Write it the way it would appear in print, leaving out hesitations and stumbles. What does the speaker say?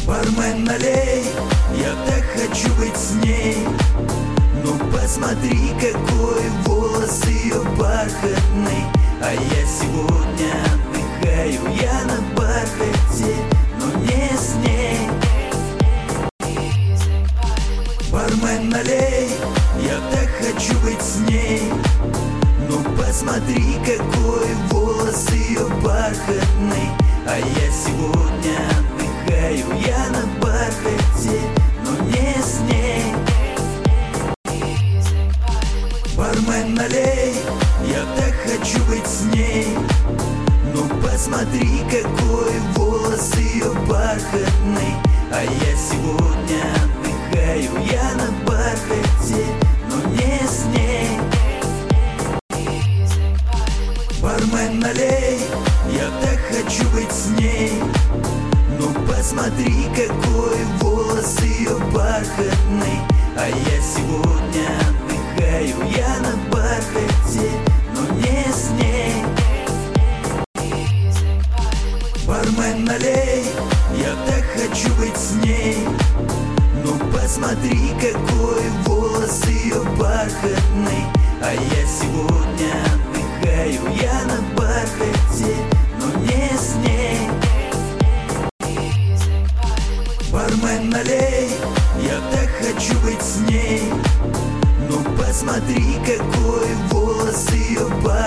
Бармен, налей, я так хочу быть с ней. Ну посмотри, какой волос ее бархатный. А я сегодня отдыхаю, я на бархате, но не с ней. Бармен, налей, я так хочу быть с ней. Ну посмотри, какой волос ее бархатный. А я сегодня отдыхаю, я на бархате, но не с ней. Бармен, налей, я так хочу быть с ней. Ну посмотри, какой волос ее бархатный. А я сегодня отдыхаю, я на бархате, но не с ней. Бармен, налей, я так хочу быть с ней. Ну посмотри, какой волос ее бархатный. А я сегодня отдыхаю, я на бархате, но не с ней. Бармен, налей, я так хочу быть с ней. Ну посмотри, какой волос ее бархатный. А я сегодня отдыхаю, я на бархате, но не с ней. Бармен, налей, я так хочу быть с ней. Ну посмотри, какой волос ее бархатный.